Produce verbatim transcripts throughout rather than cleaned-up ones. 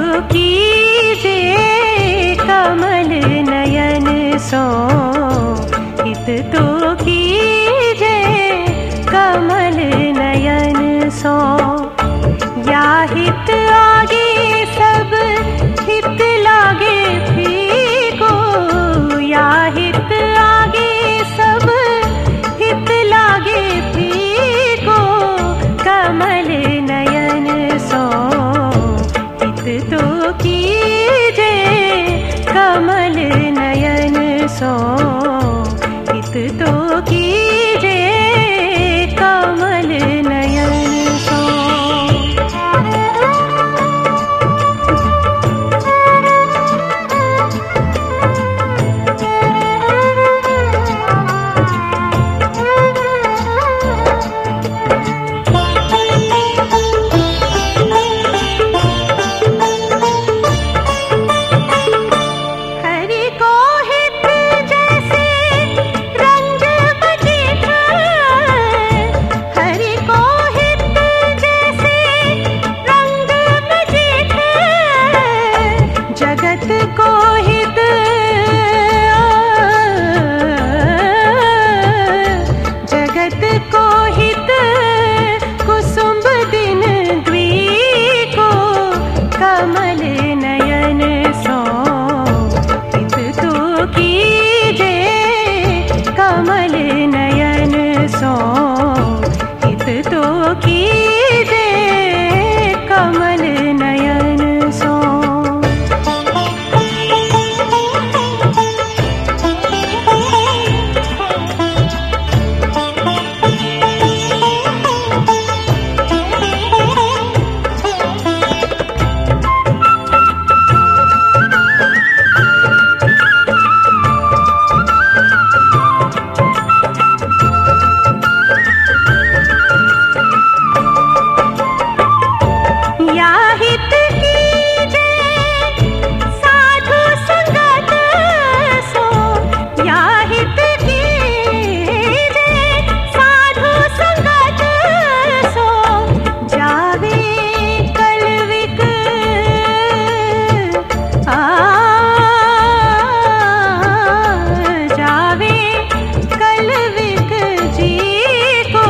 कीजे कमल नयन सो, हित तो कीजे कमल नयन सो। या हित आगे सब हित लागे फीको, या हित आगे सब हित लागे फीको, कमल नयन सो हित तो कीजे कमल नयन सो, हित तो कीजे कमल नयन सो। जगत को हित जगत को हित कुसुम दिन द्वीको, कमल नयन सो हित तो कीजे कमल नयन सो, हित तो कीजे कमल नयन सो।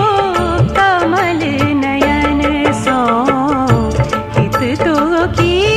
की